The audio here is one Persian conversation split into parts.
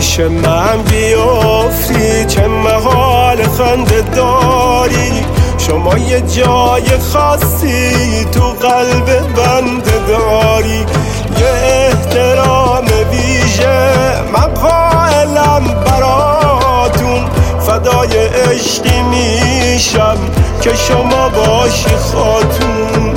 پیش من بیافتی چه محال خنده داری. شما یه جای خاصی تو قلب بنده داری، یه احترام ویژه من قائلم براتون. فدای عشقی میشم که شما باشی خاتون.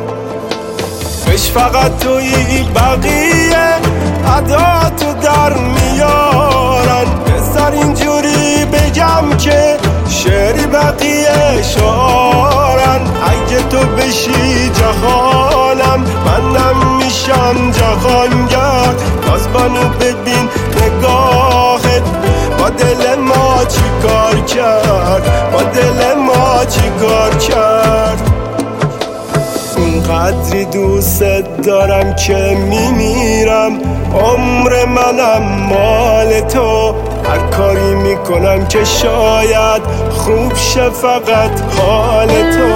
بش فقط توی بقیه عداتو در میارن. بذار اینجوری بگم که شعری بقیه شعارن. اگه تو بشی جهانم منم میشم جهانگر. باز بانو ببین نگاهت با دل ما چی کار کرد، با دل ما چی کار کرد. اونقدری دوست دارم که میمیرم، عمر منم مال تو. هر کاری میکنم که شاید خوب شه فقط حال تو.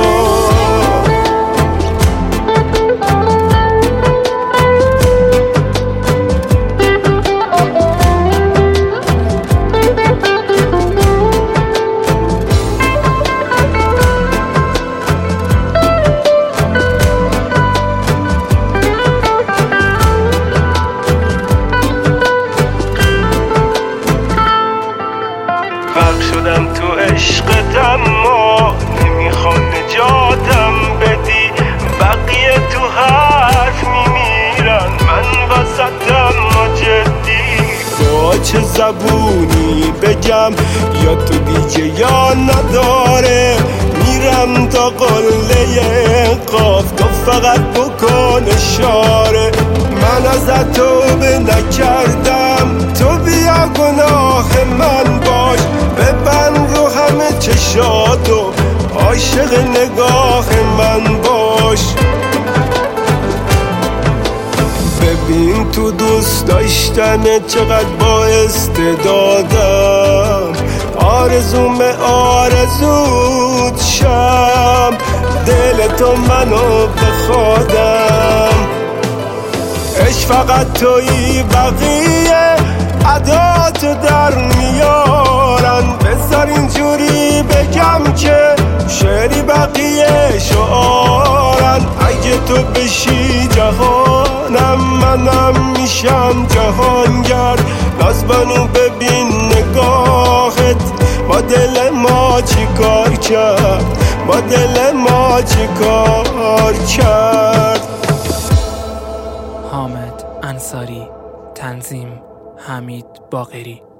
شدم تو عشقت اما نمیخوام نجاتم بدی. بقیه تو حرف میمیرن من وسطم جدی. با چه زبونی بگم یا تو دیگه یا نداره. میرم تا قله قاف تو فقط بکن اشاره. من ازت توبه نکردم تو بیا گناه من باش. ببند رو همه چشاتو عاشق نگاه من باش. ببین تو دوست داشتن چقدر با استعدادم. آرزوم آرزوت شم دل تو منو بخوادم. عشق فقط توی بقیه عداتو در میارن. بذار اینجوری بگم که شعری بقیه شعارن. اگه تو بشی جهانم منم میشم جهانگر. نازبانو ببین نگاهت با دل ما چی کار کرد، با دل ما چی کار کرد. حامد انصاری، تنظیم حمید باقری.